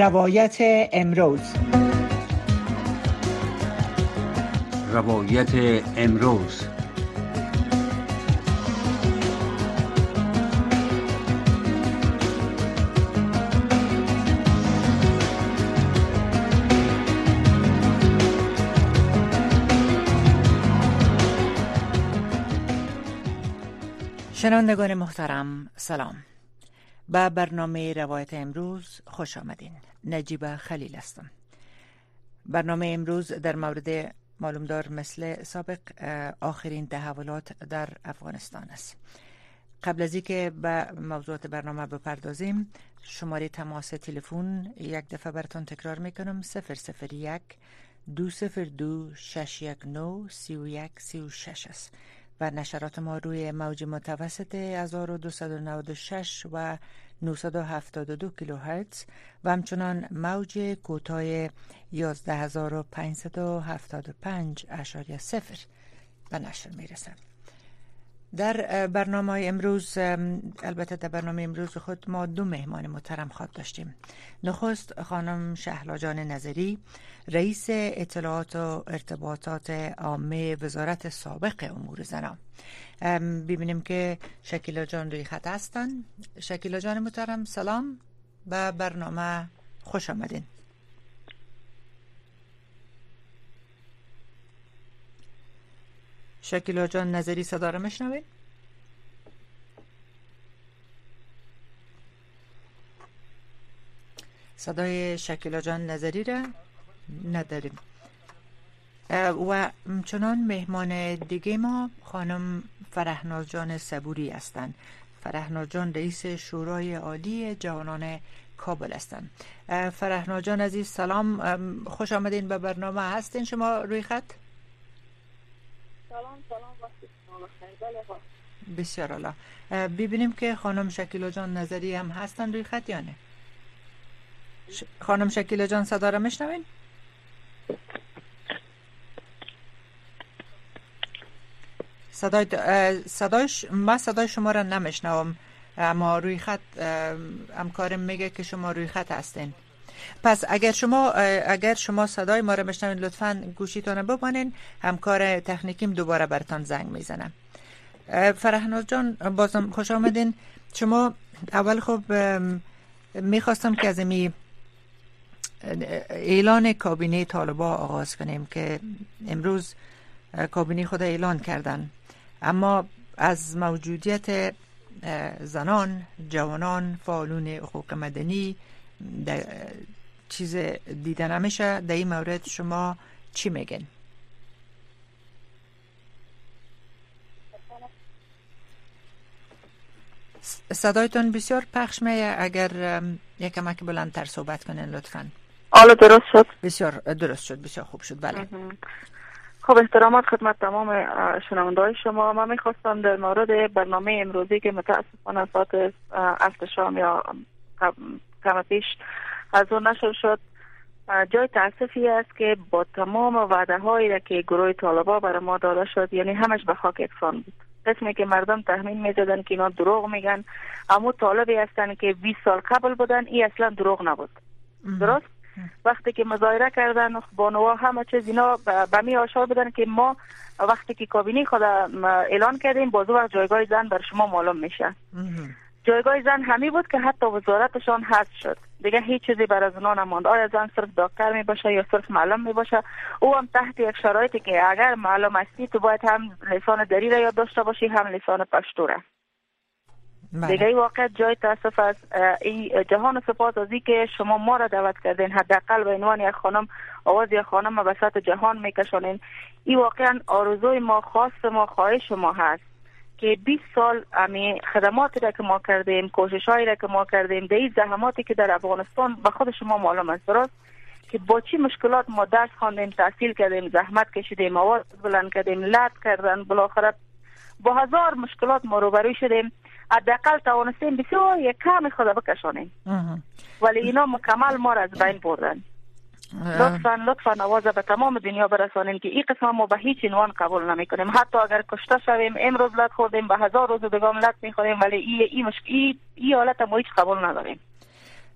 روایت امروز. روایت امروز. شنوندگان محترم، سلام. به برنامه روایت امروز خوش آمدین. نجیبه خلیل هستم. برنامه امروز در مورد معلومدار مثل سابق آخرین تحولات در افغانستان است. قبل از اینکه به موضوعات برنامه بپردازیم، شماره تماس تلفن یک دفعه براتون تکرار میکنم: 001 202 619 3136 است و نشرات ما روی موج متوسط 1296 و 972 کیلوهرتز و همچنان موج کوتاه 11575.0 به نشر میرسند. در برنامه امروز، البته در برنامه امروز خود ما دو مهمان محترم خواهد داشتیم. نخست خانم شهلا جان نظری، رئیس اطلاعات و ارتباطات عامه وزارت سابق امور زنان. ببینیم که شکیلا جان روی خط هستن. شکیلا جان محترم، سلام، به برنامه خوش آمدین. شکیلا جان نظری، صدا را میشنوید؟ صدای شکیلا جان نظری را نداریم. و چنان مهمان دیگه ما خانم فرهناز جان صبوری هستند. فرهناز جان رئیس شورای عالی جوانان کابل هستند. فرهناز جان عزیز، سلام، خوش آمدین به برنامه. هستین شما روی خط؟ سلام وقتی شما بخیر. بسیار عالی. ببینیم که خانم شکیلا جان نظری هم هستن روی خط یا نه. خانم شکیلا جان، صدا را میشنوین؟ صدای شما را نمیشنوم، اما روی خط همکارم میگه که شما روی خط هستین. پس اگر شما صدای ما را میشنوین، لطفاً گوشیتون ببانین. همکار تکنیکیم دوباره براتون زنگ میزنه. فرهناز جان، بازم خوش آمدین. شما اول خب میخواستم که از این اعلان کابینه طالبان آغاز کنیم که امروز کابینه خود اعلان کردن، اما از موجودیت زنان، جوانان، فعالون حقوق مدنی چیز دیده نمیشه. در این مورد شما چی میگن؟ صدایتون بسیار پخش میه. اگر یک کمک بلندتر صحبت کنین لطفاً. حالا درست شد؟ بسیار درست شد، بسیار خوب شد. بله. خب، احترامات خدمت تمام شنونده‌های شما. من میخواستم در مورد برنامه امروزی که متاسفانه ساعت 8 شام یا کم پیش از اون نشر شد، جای تاسفی است که با تمام وعده هایی که گروه طالبان برای ما داده شد، یعنی همش به خاک یکسان بود. قسمی که مردم تخمین میزدن که اینا دروغ میگن، اما طالبی هستن که 20 سال قبل بودن، این اصلا دروغ نبود. درست؟ وقتی که مظاهره کردن بانوها همه چیز، اینا به می آشار بدن که ما وقتی که کابینه خود اعلان کردیم بازو وقت جایگاه زن بر شما معلوم میشه. جایگاه زن همی بود که حتی وزارتشان حذف شد، دیگه هیچ چیزی برای زنان نماند. آیا زن صرف دکتر می باشه یا صرف معلم می باشه، او هم تحت یک شرایطی که اگر معلم هستی تو باید هم لسان دری را یاد داشته باشی، هم لسان پشتو را. دیگه این واقع جای تاسف است. این جهان سپاس از که شما ما را دعوت کردین، حداقل به عنوان یک خانم آواز یک خانم به وسط جهان میکشونین. این واقعا آرزوی ما، خواست ما، خواهش ما هست که 20 سال امی خدماتی را که ما کردیم، کوششایی را که ما کردیم، در این زحماتی که در افغانستان به خود شما معلوم است، درست که با چی مشکلات ما درس خواندیم، تحصیل کردیم، زحمت کشیدیم، آواز بلند کردیم، لط کردن، بالاخره با هزار مشکلات ما روبرو شدیم. حداقل توانستیم بسیار یک کم خود بکشانیم، ولی اینا مکمل ما را از بین بردن. لطفاً آواز به تمام دنیا برسانیم که این قسم ما به هیچ عنوان قبول نمی کنیم. حتی اگر کشته شویم، امروز لط خوردیم، به 1000 روز دیگه لط میخوریم، ولی این حالت ما هیچ قبول نداریم.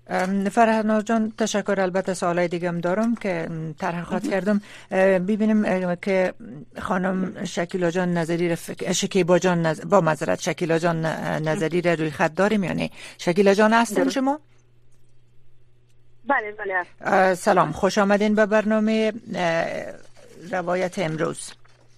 فرهناز جان تشکر. البته سوالای دیگه هم دارم که تحقیقات کردم. ببینیم که خانم شکیلا جان نظری شکیبا جان با معذرت شکیلا جان نظری را روی خط داریم یا نه؟ شکیلا جان هستین شما؟ بله بله. سلام، خوش آمدین به برنامه روایت امروز.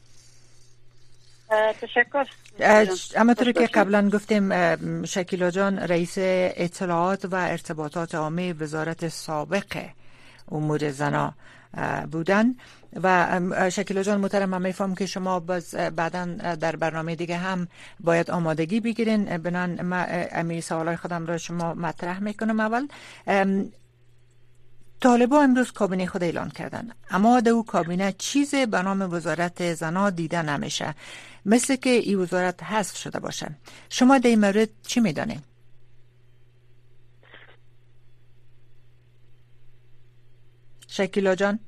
تشکر. اما طوری که قبلا گفتیم شکیلا جان رئیس اطلاعات و ارتباطات عامه وزارت سابق امور زنا بودن و شکیلا جان محترم، من میفهم که شما بعدا در برنامه دیگه هم باید آمادگی بگیرین، بنان من امی سوالای خودم را شما مطرح میکنم. اول طالبا امروز کابینه خود اعلان کردن، اما در او کابینه چیزی به نام وزارت زنا دیده نمیشه، مثل که این وزارت حذف شده باشه. شما در این مورد چی میدانید؟ شکیلا جان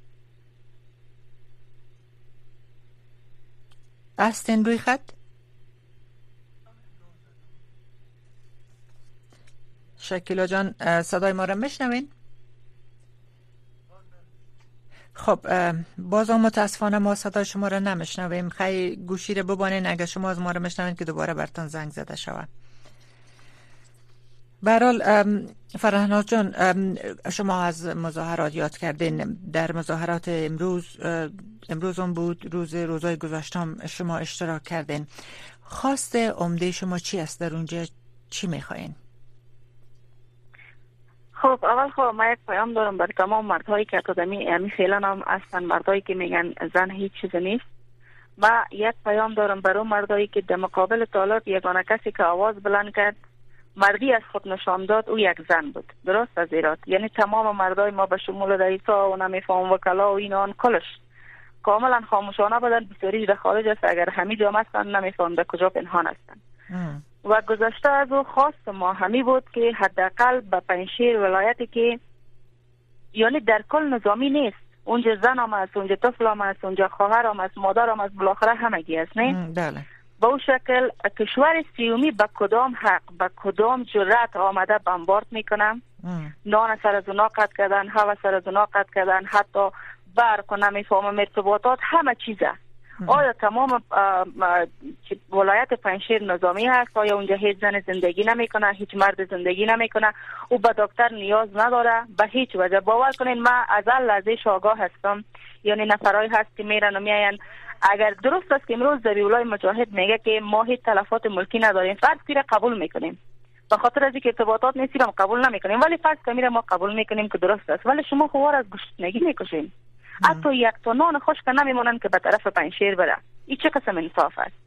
هستین روی خط؟ شکیلا جان صدای ما را میشنوین؟ خب باز هم متاسفانه ما صدای شما را نمیشنویم. خیلی گوشی را ببانین اگر شما از ما را میشنوین که دوباره براتون زنگ زده شود. به هر حال فرهناز جان، شما از مظاهرات یاد کردین. در مظاهرات امروز هم بود، روزای گذشتم شما اشتراک کردین. خواست عمده شما چی است در اونجا؟ چی میخواین؟ خب اول خب ما یک پیام دارم برای تمام مردهایی که امی فعلا هم هستن، مردهایی که میگن زن هیچ چیز نیست. و یک پیام دارم برای مردهایی که در مقابل طالب یگانه کسی که آواز بلند کرد مردی از خود نشان داد او یک زن بود. درست از ایراد، یعنی تمام مردای ما به شمول رئیسا و نمیفهم وکلا و اینان کلش کاملا خاموشانه بودن. بسیاری در خارج است، اگر همین جامعه هستن نمیفهم در کجا پنهان هستن. و گذشته از او خواست ما همی بود که حداقل به پنجشیر ولایتی که یعنی در کل نظامی نیست، اونجا زن هم است، اونجا طفل هم است، اونجا خواهر هم است، مادر هم است، بالاخره همگی است، نه؟ بله. با اون شکل کشور سیومی به کدام حق، به کدام جرأت آمده بمبارد میکنم؟ نان سر از اونا قطع کردن، هوا سر از اونا قطع کردن، حتی برق و نمیفهمم ارتباطات، همه چیزه. آیا تمام ولایت پنجشیر نظامی هست؟ آیا اونجا هیچ زن زندگی نمیکنه، هیچ مرد زندگی نمیکنه؟ او به دکتر نیاز نداره به هیچ وجه. باور کنین من از این لحظه آگاه هستم، یعنی نفرایی هست که میرن و میاین. اگر درست است که امروز ذبیح‌الله مجاهد میگه که ما هیچ تلفات ملکی نداریم، فرض کنید قبول میکنیم، به خاطر از اینکه ارتباطات نیستیم قبول نمیکنیم، ولی فرض کنید ما قبول میکنیم که درست است، ولی شما خوار از گشنگی میکشین. حتی یک تا نان خشک نمیمونن که به طرف پنجشیر بره. این چه قسم انصاف است؟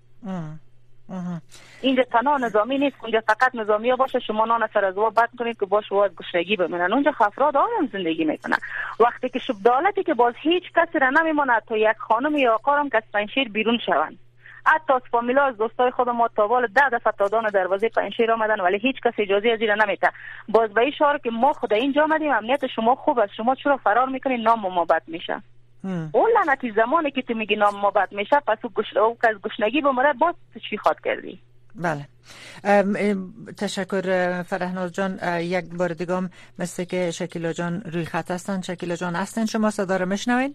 اینجا تنها نظامی نیست، اونجا فقط نظامی ها باشه شما نان سر از بد کنید که باشه از گشنگی بمونن. اونجا افراد آرام زندگی میکنن. وقتی که شب دولتی که باز هیچ کسی را نمیمونه تا یک خانم یا آقا که از پنجشیر بیرون شوند. حتی از فامیلا از دوستای خود ما تاوال 10 دفعه تا دان دروازه پنجشیر آمدن ولی هیچ کس اجازه از این نمیده. باز به این شعار که ما خود اینجا آمدیم، امنیت شما خوب است، شما چرا فرار میکنین؟ نام ما بد میشه. اون لعنتی زمانی که تو میگی نام ما بد میشه، پس او که از گشنگی بمره باز چی خواد کردی؟ بله. تشکر فرهناز جان. یک بار دیگه هم مثل که شکیلا جان روی خط هستن. شکیلا جان هستن؟ شما صدا رو میشنوین؟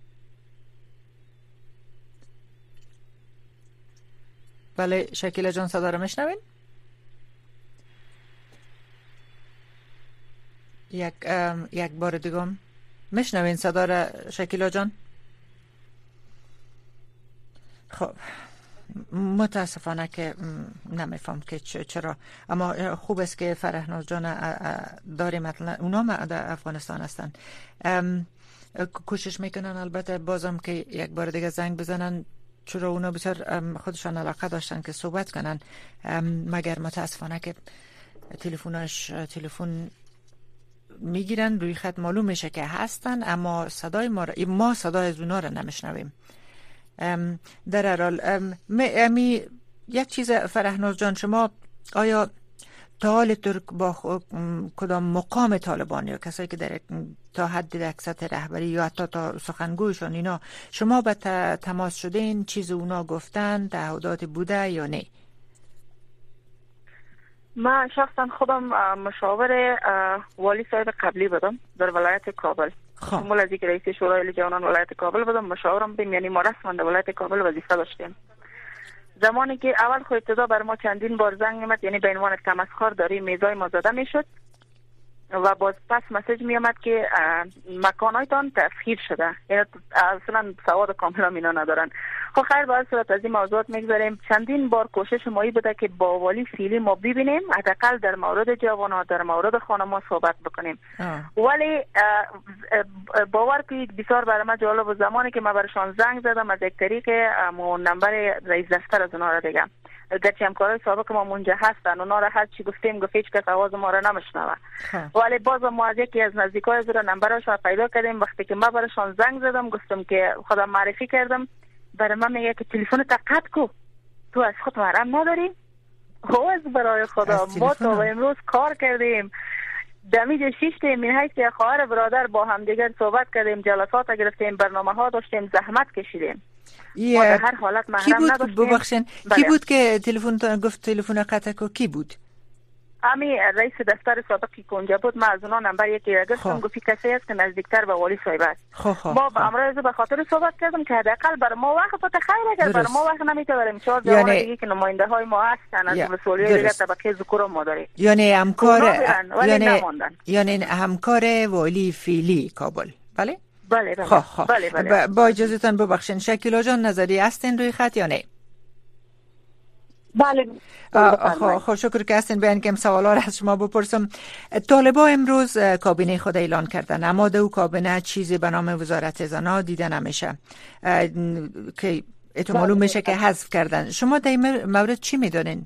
بله شکیلا جان صدا رو میشنوین؟ یک بار دیگه هم میشنوین صدا رو شکیلا جان؟ خب متاسفانه که نمیفهم که چرا، اما خوب است که فرهناز جان داریم. مثلا اونا در افغانستان هستن، کوشش میکنن البته بازم که یک بار دیگه زنگ بزنن، چرا اونا بسیار خودشان علاقه داشتن که صحبت کنن، مگر متاسفانه که تلفن میگیرن روی خط معلوم میشه که هستن، اما صدای ما صدای از اونا رو نمیشنویم. در هر حال یک چیز فرهناز جان، شما آیا تا حال ترک با کدام مقام طالبان یا کسایی که در تا حد در سطح رهبری یا حتی تا سخنگویشان اینا شما به تماس شده این چیز اونا گفتن تعهدات بوده یا نه؟ من شخصا خودم مشاور والی صاحب قبلی بودم در ولایت کابل. شمول از یک رئیس شورای جوانان ولایت کابل بودم، مشاورم بودم، یعنی ما رسما در ولایت کابل وظیفه داشتیم. زمانی که اول خود ابتدا بر ما چندین بار زنگ می‌آمد، یعنی به عنوان تمسخر داری میزای ما زده میشد و باز پس مسیج می آمد که مکانایتان تسخیر شده، یعنی اصلا سواد کاملا اینا ندارن. خب خیر، با صورت از این موضوعات میگذاریم. چندین بار کوشش مایی بوده که با والی فعلی ما ببینیم، حداقل در مورد جوانان، در مورد خانم‌ها صحبت بکنیم. ولی باور کنید بسیار برای من جالب و زمانی که من برشان زنگ زدم از یک طریق نمبر رئیس دفتر از اونها را دیگه، گرچه همکارای سابق ما منجه هستن، اونا را هر چی گفتیم گفت هیچ کس آواز ما را نمیشنوه، ولی باز ما از یکی از نزدیکای از نمبرش را پیدا کردیم. وقتی که من برشان زنگ زدم گفتم که خودم معرفی کردم، برای من میگه که تلفن تا قطع کو، تو از خود محرم نداری؟ از برای خدا ما تا امروز کار کردیم، دمیج شیشت من حیث خواهر برادر با هم دیگر صحبت کردیم، جلسات گرفتیم، برنامه ها داشتیم، زحمت کشیدیم. ما در هر حالت محرم نداشتیم. ببخشین کی بود که تلفن گفت تلفن قطع کو؟ کی بود؟ امی رئیس دفتر سابقی که اونجا بود. ما از اونا نمبر یکی را گرفتم، گفت کسی است که نزدیکتر به والی صاحب است. ما با امروز به خاطر صحبت کردم که حداقل بر ما وقت بده، خیر اگر بر ما وقت نمیتونیم چهار جوان دیگه که نماینده های ما هستن از مسئولیت دیگه طبقه ذکر ما داریم، یعنی همکار والی فعلی کابل. بله بله بله. با اجازهتان ببخشید شکیلا جان نظری هستین روی خط یا نه؟ بله. خب شکر که هستین. بیان که سوالا را از شما بپرسم. طالبا امروز کابینه خود اعلان کردن، اما دو کابینه چیزی به نام وزارت زنا دیده نمیشه که معلوم میشه که حذف کردن. شما در این مورد چی میدونین؟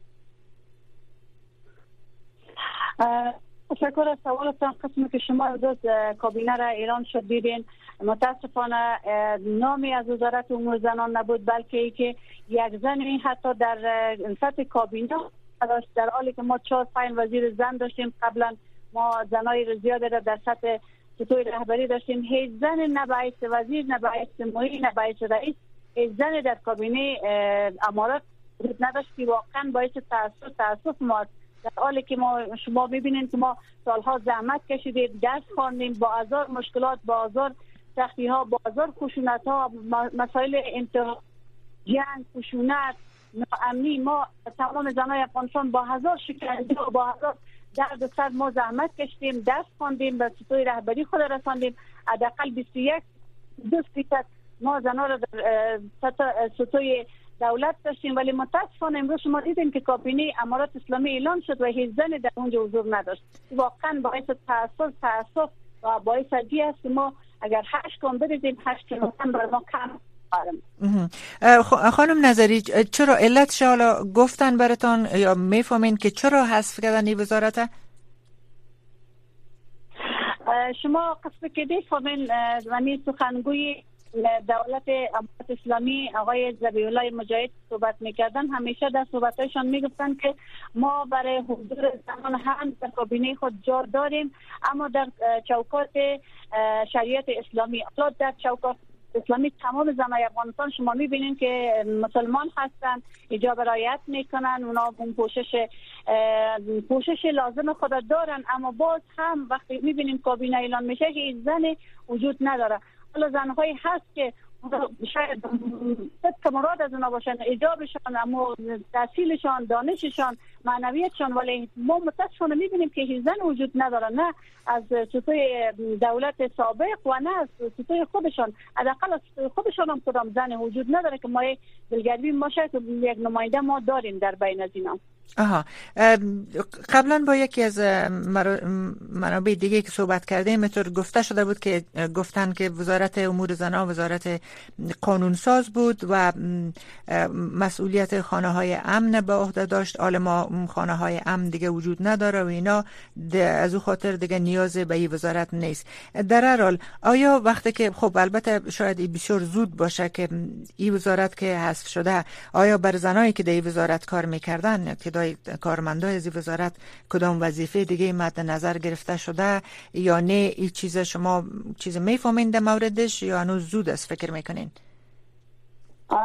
تشکر از سوالتان. قسمی که شما امروز کابینه را اعلان شد دیدین، متاسفانه نامی از وزارت امور زنان نبود، بلکه ای که یک زنی حتی در سطح کابینه داشت، در حالی که ما 4-5 وزیر زن داشتیم. قبلا ما زنای زیادی را در سطح سطوح رهبری داشتیم. هیچ زن نه باعث وزیر، نه باعث معین، نه باعث رئیس، هیچ زن در کابینه امارات وجود نداشت که واقعا باعث تاسف ما. در حالی که شما میبینید که ما سالها زحمت کشیدیم، درس خواندیم، با هزار مشکلات، با هزار سختی ها، با هزار خشونت ها، مسائل انتخاب، جنگ، خشونت، ناامنی، ما تمام زنای افغانستان با هزار شکنجه و با هزار درد سر ما زحمت کشیدیم، درس خواندیم، به سطوح رهبری خود رساندیم. حداقل 21% ما زنا را در سطوح دولت داشتیم. ولی متاسفانه امروز شما دیدیم که کابینه امارات اسلامی اعلان شد و هیچ زنی در اونجا حضور نداشت. واقعا باعث تاسف و باعث عجیب است که ما اگر 8 کن بریزیم 8 کن بر ما کم خانم نظری، چرا علتش حالا گفتن براتون یا میفهمین که چرا حذف کردن این وزارت؟ شما قصد که دیفهمین ونی سخنگوی دولت امارات اسلامی آقای ذبیح الله مجاهد صحبت میکردن، همیشه در صحبتایشان میگفتن که ما برای حضور زنان هم در کابینه خود جا داریم، اما در چوکات شریعت اسلامی. در چوکات اسلامی تمام زنای افغانستان شما میبینین که مسلمان هستن، حجاب رعایت میکنن، اونا اون پوشش لازم خود دارن، اما باز هم وقتی میبینیم کابینه اعلان میشه هیچ زنی وجود نداره. حالا زنهایی هست که شاید صدق مراد از اونا باشن، حجابشان، اما تحصیلشان، دانششان، معنویتشان، ولی ما متاسفانه میبینیم که هیچ زن وجود نداره، نه از سطوح دولت سابق و نه از سطوح خودشان. حداقل از سطوح خودشان هم کدام زن وجود نداره که ما دلگرمی ما شاید یک نماینده ما داریم در بین از اینا. قبلا با یکی از منابع دیگه که صحبت کردیم اینطور گفته شده بود که گفتن که وزارت امور زنان وزارت قانونساز بود و مسئولیت خانه های امن به عهده داشت. حالا ما خانه های امن دیگه وجود نداره و اینا از او خاطر دیگه نیاز به این وزارت نیست. در هر حال آیا وقتی که خب البته شاید بسیار زود باشه که این وزارت که حذف شده، آیا بر زنایی که در این وزارت کار میکردن که کارمندای از وزارت کدام وظیفه دیگه مد نظر گرفته شده یا نه؟ این چیز شما چیز میفهمین در موردش یا هنوز زود است فکر میکنین؟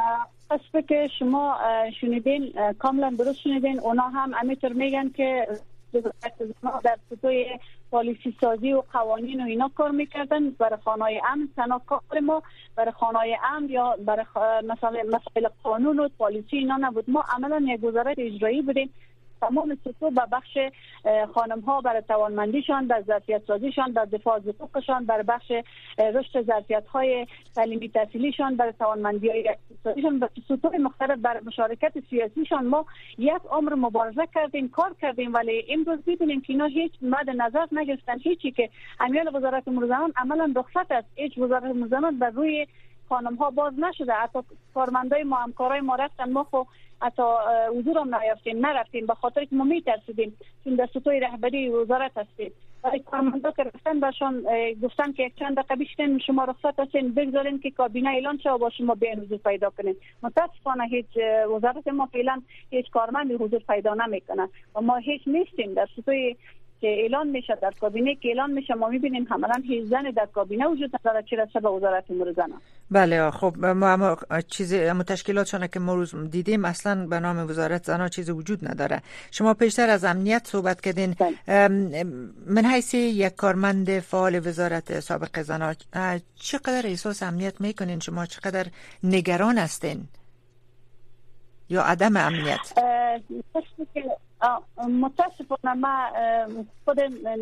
اسپی که شما شنیدین کاملا درست شنیدین. اونا هم همینطور میگن که در سطوح پالیسی سازی و قوانین و اینا کار میکردن. برای خانه‌های امن تنها کار ما برای خانه‌های امن یا برای مثلا مسائل قانون و پالیسی اینا نبود. ما عملا یک وزارت اجرایی بودیم. تمام سطوح به بخش خانم ها برای توانمندیشان، در ظرفیت سازیشان، در دفاع از حقوقشان، برای بخش رشد ظرفیت های تعلیمی تحصیلیشان، برای توانمندی های اقتصادیشان و سطوح مختلف برای مشارکت سیاسیشان ما یک عمر مبارزه کردیم، کار کردیم. ولی امروز می‌بینیم که اینا هیچ مد نظر نگرفتن. هیچی که امیال وزارت امور زنان عملا رخصت است. هیچ وزارت امور زنان بر روی خانم ها باز نشده. حتی کارمندای ما، همکارای ما رفتن، ما خو حتی حضور هم نرفتیم به خاطر که ما میترسیدیم چون در سطوح رهبری وزارت هستیم. ولی کارمندا که رفتن برشان گفتن که یک چند دقیقه بیشتر شما رخصت هستین، بگذارین که کابینه اعلان شه و با شما بیان حضور پیدا کنین. متاسفانه هیچ وزارت ما فعلا هیچ کارمندی حضور پیدا نمیکنه و ما هیچ نیستیم. در سطوح که اعلان میشه، در کابینه که اعلان میشه، ما میبینیم عملا هیچ زن در کابینه وجود نداره چه رسه به وزارت امور زنان. بله خب ما چیزی تشکیلاتشون که ما روز دیدیم اصلا به نام وزارت زنان چیزی وجود نداره. شما پیشتر از امنیت صحبت کردین. من حیث یک کارمند فعال وزارت سابق زنان چقدر احساس امنیت میکنین؟ شما چقدر نگران هستین یا عدم امنیت؟ متاسفانه ما خود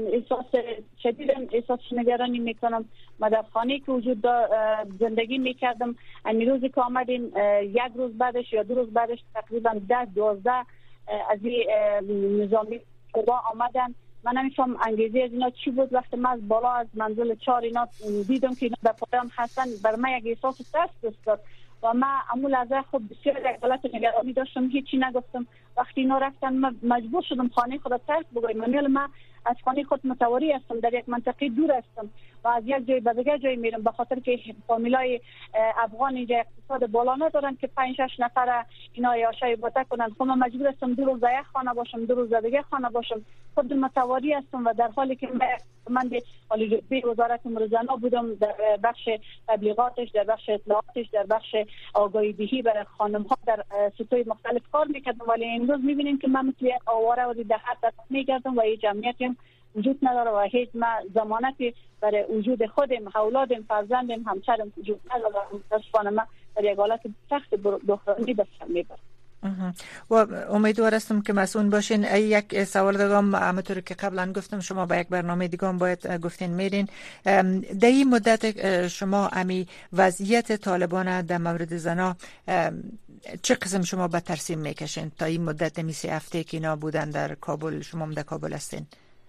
احساس نگرانی میکنم. ما در خانه که وجود زندگی میکردم، این روزی که آمدیم یک روز بعدش یا 2 روز بعدش تقریبا 10-12 از این نظامی قوا آمدن. من نمیفهم انگیزه از اینا چی بود. وقتی من از بالا از منزل 4 اینا دیدم که اینا در پایم هستن، بر من یک احساس ترس دست و من امول از خود بسیار یک حالت نگرانی داشتم. هیچی نگفتم. وقتی اینا رفتن من مجبور شدم خانه خود ترک بگویم. من از خانه خود متواری هستم، در یک منطقه دور هستم و از یک جای به دیگر جای میرم به خاطر که فامیلای افغان اینجا اقتصاد بالا ندارن که 5-6 نفر اینا یاشای باته کنن. خب من مجبور هستم 2 روز یک خانه باشم، 2 روز دیگه خانه باشم. خود متواری هستم و در حالی که من عالی وزارت امور زنان بودم، در بخش تبلیغاتش، در بخش اطلاعاتش، در بخش آگاهی دهی برای خانم ها در سطوح مختلف کار میکردم. ولی امروز میبینیم که من مثل یک آواره و در هر طرف میگردم و هیچ امنیتی هم وجود نداره و هیچ ضمانتی برای وجود خودم، اولادم، فرزندم، همسرم وجود نداره. متاسفانه من در یک حالت سخت بحرانی به سر میبرم. و امیدوار هستم که مسئول باشین. یک سوال دیگه هم همونطور که قبلا گفتم شما با یک برنامه دیگه هم باید گفتین میرین. در این مدت شما امی وضعیت طالبان در مورد زنا چه قسم شما به ترسیم میکشین تا این مدت می 3 هفته که اینا بودن در کابل؟ شما هم در کابل هستین.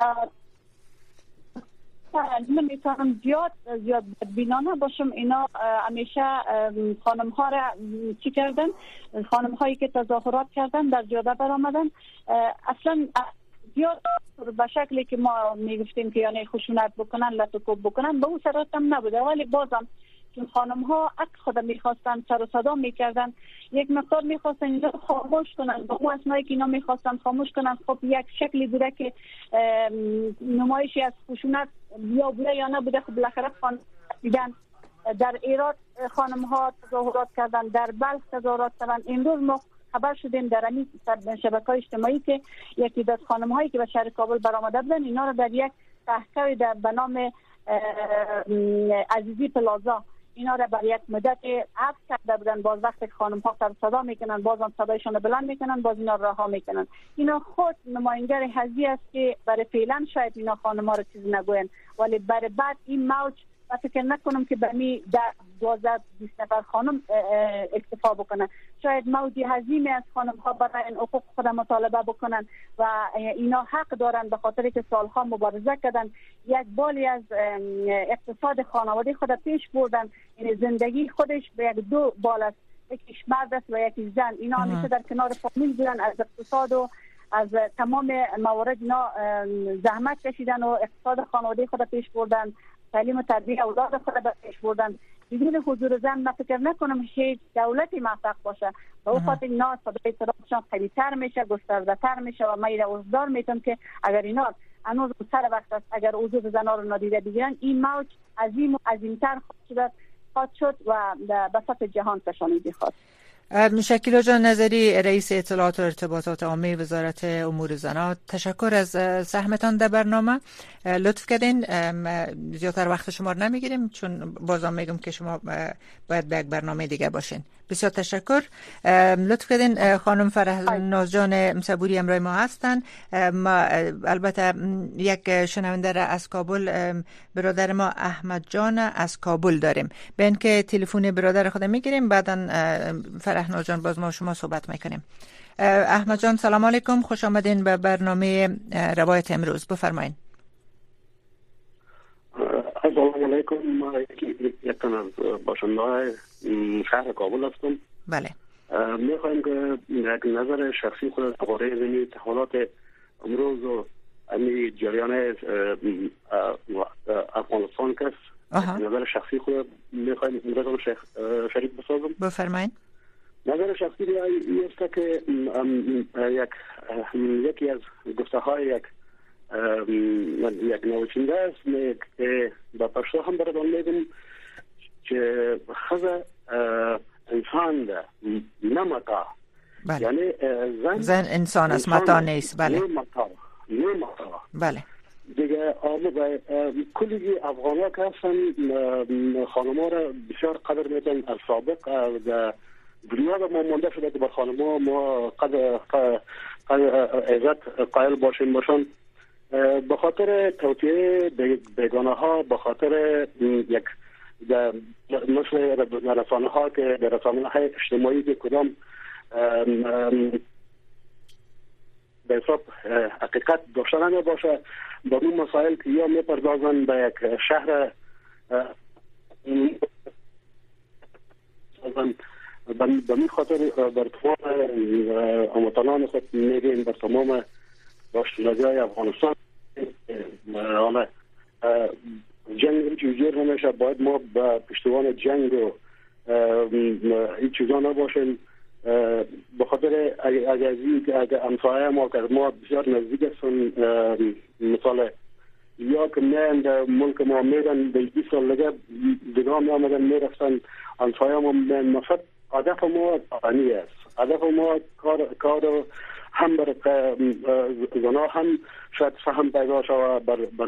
من میتونم زیاد بدبینانه باشم. اینا همیشه خانم ها را چی کردن؟ خانم هایی که تظاهرات کردن در جاده برآمدن اصلا زیاد به شکلی که ما میگفتیم که یعنی خشونت بکنن، لطوکوب بکنن، به اون صورت هم نبوده. ولی بازم چون خانم ها حق خود میخواستن، سر و صدا میکردن، یک مقدار میخواستن اینا خاموش کنن. با اون اسنایی که اینا میخواستن خاموش کنن، خب یک شکلی بوده که نمایشی از خشونت یا بوده یا نبوده. خب بالاخره دیدن در ایران خانم ها تظاهرات کردن، در بلخ تظاهرات کردن. امروز ما خبر شدیم در این شبکه‌های اجتماعی که یکی از خانم هایی که به شهر کابل برآمده بودن اینا رو در یک تحقیقی به نام عزیزی پلازا اینا را برای یک مدت حبس کرده بودن. باز وقتی خانم ها سر صدا میکنن، بازم صدایشون رو بلند میکنن، باز اینا رها میکنن. اینا خود نماینگر هزی است که برای فعلا شاید اینا خانم ها رو چیزی نگوین، ولی برای بعد این موج و فکر نکنم که به می 12-20 نفر خانم اکتفا بکنن. شاید موجی عظیمی از خانم ها برای این حقوق خود مطالبه بکنن و اینا حق دارن به خاطر که سالها مبارزه کردن، یک بالی از اقتصاد خانواده خود پیش بردن. این زندگی خودش به یک 2 بال است، یکیش مرد است و یکی زن. اینا همیشه در کنار فامیل بودن، از اقتصاد و از تمام موارد اینا زحمت کشیدن و اقتصاد خانواده خود پیش بردن، تعلیم و تربیت اولاد خود به پیش بردن. بدون حضور زن من فکر نکنم هیچ دولتی موفق باشه. به اون خاطر اینا صدای اعتراضشان قوی‌تر میشه، گسترده‌تر میشه و من ایراددار میتونم که اگر اینا هنوز سر وقت است اگر حضور زنان رو نادیده بگیرن، این موج عظیم و عظیم‌تر خواهد شد و به سطح جهان کشانیده خواهد. شکیلا جان نظری، رئیس اطلاعات و ارتباطات عامه وزارت امور زنان، تشکر از سهمتان در برنامه. لطف کردین زیادتر وقت شما رو نمیگیریم چون بازم میگم که شما باید به یک برنامه دیگه باشین. بسیار تشکر. لطف کردین. خانم فرهناز جان صبوری امروز ما هستن. ما البته یک شنونده را از کابل، برادر ما احمد جان از کابل داریم. به اینکه تلفن برادر خود میگیریم، بعداً فرهناز جان باز ما شما صحبت میکنیم. احمد جان سلام علیکم، خوش آمدین به برنامه روایت امروز. بفرمایید. السلام علیکم. ما یکم از باشنده شهر کابل هستم. بله. میخوایم که یک نظر شخصی خود درباره زمین تحولات امروز و امی جریان افغانستان که نظر شخصی خود میخوایم امروز شریک بسازم. بفرمایید. نظر شخصی این است که یکی از گفته های یک نویسنده است که با پشتو هم براتون میگم که خزه انسان ده نه متا. بله. یعنی زن انسان است، متا نیست. بله. نه متا. بله. دیگه کلی افغان‌ها که هستن خانم‌ها را بسیار قدر میدن. از سابق دنیا ما مانده شده که بر خانم‌ها ما قدر عزت قائل باشن به خاطر توطئه بیگانه ها، به خاطر یک مثل رسانه ها که در رسانه های اجتماعی که کدام به حساب حقیقت داشته نمیباشه، با اون مسائل که یا میپردازن به یک شهر به می خاطر بر تمام هموطنان خود میگیم، بر تمام باشندگی های افغانستان حالا جنگ جوجیر نمیشه. باید ما به پشتوان جنگ و این چیزا نباشیم. به خاطر اگر امثایه ما که ما بسیار نزدیک هستن، مثال یا که میان در ملک ما میرن به 20 سال دیگه هم آمدن میرفتن امثایه ما میان مفت. هدف ما آنی است. هدف ما کار هم زنا هم شاید فهم پیدا شود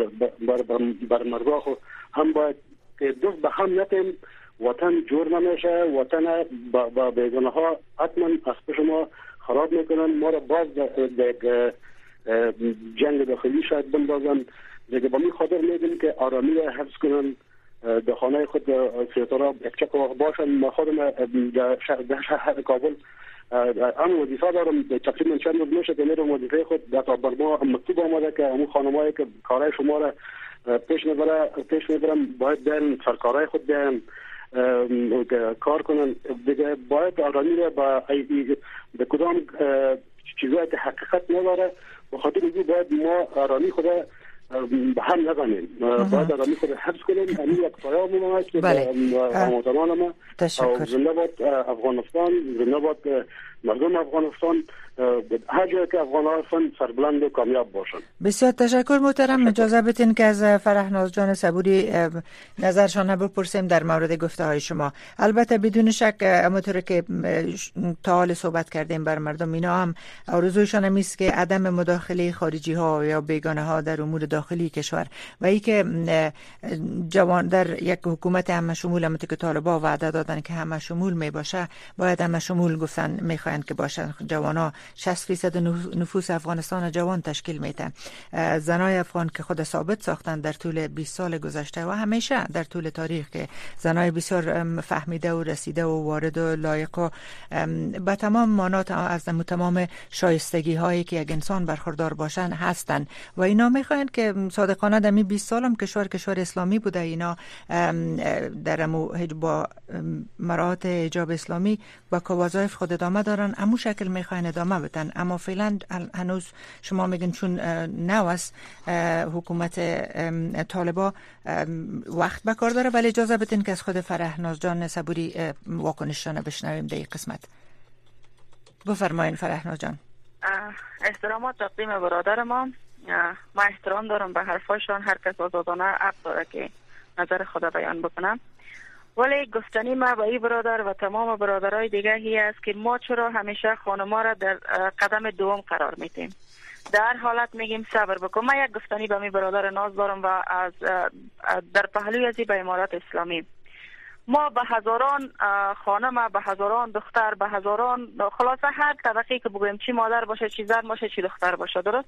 بر مردا هم باید که دست به هم نتیم. وطن جور نمیشه. وطن با بیگانه ها حتما از پیش ما خراب میکنن. ما را باز در جنگ داخلی شاید بندازن. دیگه با می خاطر میگیم که آرامی را حفظ کنن، در خانه خود سیطره یک چک وقت باشن. ما خودم در شهر کابل اما وظیفه دارم. تقریبا چند روز میشه که میرم وظیفه خود در بر ما مکتوب آمده که اون خانمایی که کارهای شما را پیش میبرم باید بیان سرکارهای خود بیان کار کنن. دیگه باید آرامی را به کدام چیزایی که حقیقت نداره به خاطر اینکه باید ما آرامی خود به هم نزنیم. باید آرامی خود حفظ کنیم. این یک پیام ما که هموطنان ما زنده باد افغانستان، زنده باد مردم افغانستان، هر جایی که افغان‌ها هستن سربلند و کامیاب باشن. بسیار تشکر محترم. اجازه بدین که از فرهناز جان صبوری نظرشان بپرسیم در مورد گفته های شما. البته بدون شک همونطور که تا حال صحبت کردیم بر مردم، اینا هم آرزویشان هم است که عدم مداخله خارجی ها یا بیگانه ها در امور داخلی کشور و ای که جوان در یک حکومت همه شمول همونطور که طالبا وعده دادن که همه شمول می باشه، باید همه شمول گفتن میخواین که باشن. جوانا 60% نفوس افغانستان جوان تشکیل میدن. زنای افغان که خود ثابت ساختن در طول 20 سال گذشته و همیشه در طول تاریخ که زنای بسیار فهمیده و رسیده و وارد و لایق و به تمام مانات از تمام شایستگی هایی که یک انسان برخوردار باشن هستن و اینا میخواین که صادقانه در 20 سال هم کشور اسلامی بوده. اینا در با مراعات حجاب اسلامی با وظایف خود ادامه دارن. امو شکل میخواین ادامه بدن. اما فعلا هنوز شما میگن چون نو است حکومت طالبا وقت به کار داره. ولی اجازه بدین که از خود فرهناز جان صبوری واکنششان بشنویم در این قسمت. بفرمایین فرهناز جان. احترامات تقدیم برادر ما. من احترام دارم به حرفاشان. هر کس آزادانه حق داره که نظر خود بیان بکنم. ولی گفتنی ما با این برادر و تمام برادرای دیگه هی است که ما چرا همیشه خانما را در قدم دوم قرار میدیم. در حالت میگیم صبر بکن. من یک گفتنی به می برادر ناز دارم و از در پهلوی ازی به امارات اسلامی ما به هزاران خانم، به هزاران دختر، به هزاران، خلاصه هر طبقه که بگویم چی مادر باشه، چی زن باشه، چی دختر باشه، درست؟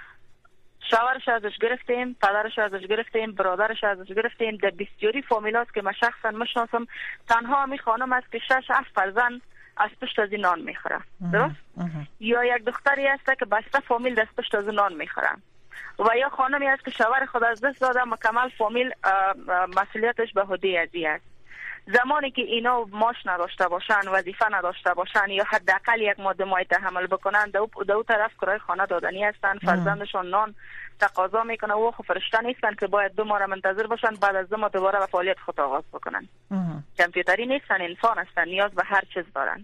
شوهرش ازش گرفتیم، پدرش ازش گرفتیم، برادرش ازش گرفتیم. در بسیاری فامیلاست که من شخصا میشناسم تنها همی خانم است که 6-7 فرزند از پشت از نان میخوره، درست؟ یا یک دختری است که بسته فامیل دست پشت از نان میخوره، و یا خانمی است که شوهر خود از دست داده مکمل فامیل مسئولیتش به عهده ازی است. زمانی که اینا معاش نداشته باشن، وظیفه نداشته باشن، یا حداقل یک ماده مای تحمل بکنن، دو طرف کرای خانه دادنی هستن، فرزندشون نان تقاضا میکنه و خو فرشته نیستن که باید 2 ماه منتظر باشن بعد از 2 ماه دوباره به فعالیت خود آغاز بکنن. کامپیوتری نیستن، انسان هستن، نیاز به هر چیز دارن.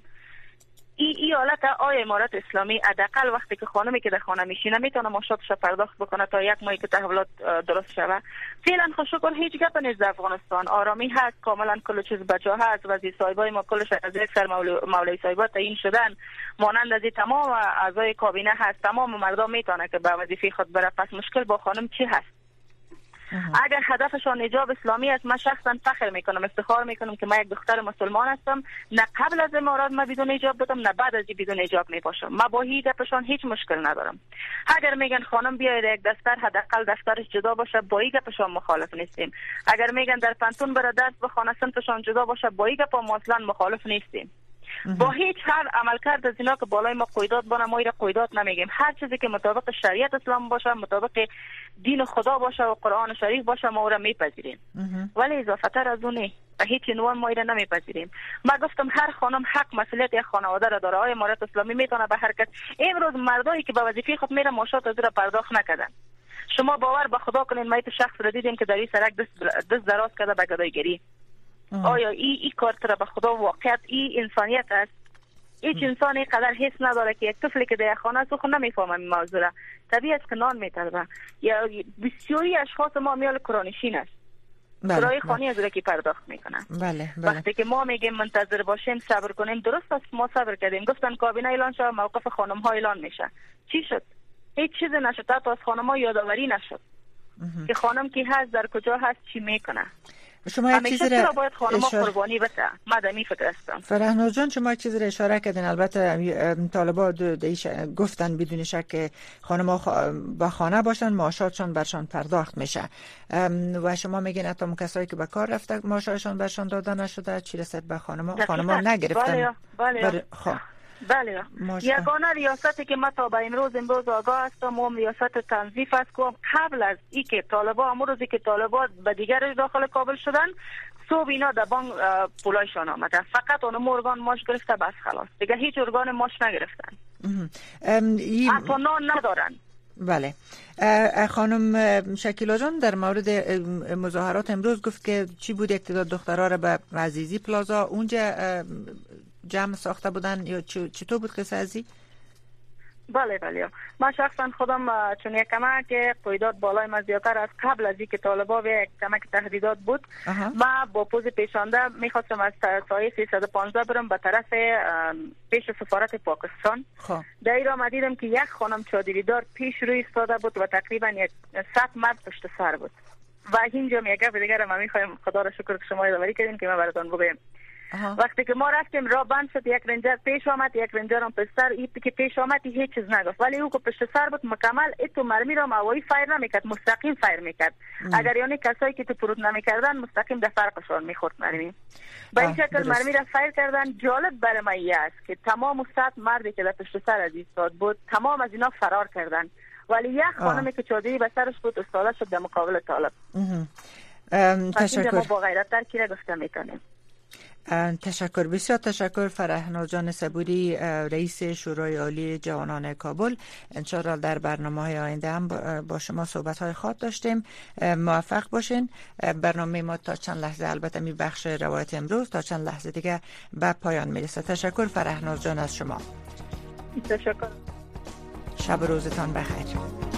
این حالت آیا امارات اسلامی حداقل وقتی که خانمی که در خانه میشینه میتونه معاشاتش پرداخت بکنه تا 1 ماهی که تحولات درست شوه؟ فعلا خوشکل هیچ گپ نیست در افغانستان. آرامی هست، کاملا کل چیز بجا هست. وزیر صاحبای ما کلش از یک سر مولوی صاحبا تعیین شدن، مانند از تمام اعضای کابینه هست. تمام مردم میتونه که به وظیفه خود بره. پس مشکل با خانم چی هست؟ اگر هدفشان حجاب اسلامی است، من شخصا فخر میکنم، افتخار میکنم که من یک دختر مسلمان هستم. نه قبل از امارات من بدون حجاب بودم، نه بعد از بدون حجاب میپاشم. من با هیچ گپشان هیچ مشکل ندارم. اگر میگن خانم بیاید یک دفتر، حداقل دفترش جدا باشه، با این گپشان مخالف نیستیم. اگر میگن در پنتون بره درس بخونه، صنفشان جدا باشه، با این گپ ما اصلا مخالف نیستیم. با هیچ هر عملکرد از اینا که بالای ما قیدات بانه، ما اینا قیدات نمیگیم. هر چیزی که مطابق شریعت اسلام باشه، مطابق دین خدا باشه و قرآن شریف باشه، ما را میپذیریم. ولی اضافه تر از اونه به هیچ عنوان ما اینا نمیپذیریم. ما گفتم هر خانم حق مسئولیت یک خانواده را داره. آیا امارات اسلامی میتونه به حرکت امروز مردایی که به وظیفه خود میره معاشات از را پرداخت نکردن؟ شما باور به خدا کنین ما شخص را دیدیم که در این سرک دست دراز کرده به گدایگری. آیا این کار را به خدا واقعیت این انسانیت است؟ هیچ انسان اینقدر حس نداره که یک طفلی که در خانه است خود نمیفهمه این موضوع را. طبیعی است که نان میطلبه. یا بسیاری اشخاص ما میال کرانشین است. کرایه خانه از که پرداخت میکنن. وقتی که ما میگیم منتظر باشیم، صبر کنیم، درست است ما صبر کردیم. گفتن کابینه اعلان شد، موقف خانم ها اعلان میشه. چی شد؟ هیچ چیز نشد. تا از خانم ها یادآوری نشد که خانم کی هست، در کجا هست، چی میکنه. شما یک چیزی را باید خانم‌ها قربانی بده. مدمی فکر هستم. فرهناز جان شما یک چیزی را اشاره کردین. البته طالبا گفتن بدون شک که خانم‌ها با خانه باشن، معاشاتشان برشان پرداخت میشه و شما میگین حتی کسایی که به کار رفته معاششان برشان داده نشده. چی رسید به خانم‌ها نگرفتن؟ بله. یگانه ریاستی که ما تا به امروز آگاه هستم و ریاست تنظیف است که قبل از ای که طالبا امروزی که طالبا به دیگر داخل کابل شدن، صبح اینا در بانک پولایشان آمده. فقط اون ارگان ماش گرفته بس خلاص. دیگه هیچ ارگان ماش نگرفتن. حتی نان ندارن. بله. خانم شکیلا جان در مورد مظاهرات امروز گفت که چی بود یک تعداد دخترها را به عزیزی پلازا اونجا جمع ساخته بودن یا چطور بود قصه ازی؟ بله. من شخصا خودم چون یک کمک قیدات بالای ما زیادتر از قبل از اینکه طالبا یک کمک تهدیدات بود، من با پوز پیشانده میخواستم از سایه 315 برم به طرف پیش سفارت پاکستان. در ایران ما دیدم که یک خانم چادریدار پیش روی ایستاده بود و تقریبا 100 مرد پشت سر بود. و اینجا میگه دیگه ما میخوایم خدا را شکر که شما یادآوری کردین که ما براتون بگم. وقتی که ما رفتیم راه بند شد، یک رنجر پیش آمد، یک رنجر هم پشت سر. این که پیش آمد هیچ چیز نگفت، ولی او که پشت سر بود مکمل ایتو مرمی را هوایی فایر نمیکرد، مستقیم فایر میکرد. اگر یعنی کسایی که تو فرود نمیکردن مستقیم در فرقشون میخورد مرمی. به این شکل مرمی را فایر کردن. جالب برای من این است که تمام 100 مردی که در پشت سر از ایستاد بود، تمام از اینا فرار کردن، ولی یک خانمی که چادری به سرش بود استاده شد در مقابل طالب. تشکر. ما با غیرت تر کی را گفته میتونیم. تشکر، بسیار تشکر. فرهناز جان صبوری، رئیس شورای عالی جوانان کابل. انشاءالله در برنامه‌های آینده هم با شما صحبت‌های خاص داشتیم. موفق باشین. برنامه ما تا چند لحظه، البته می بخش روایت امروز تا چند لحظه دیگه به پایان میرسه. تشکر فرهناز جان از شما. تشکر. شب و روزتان بخیر.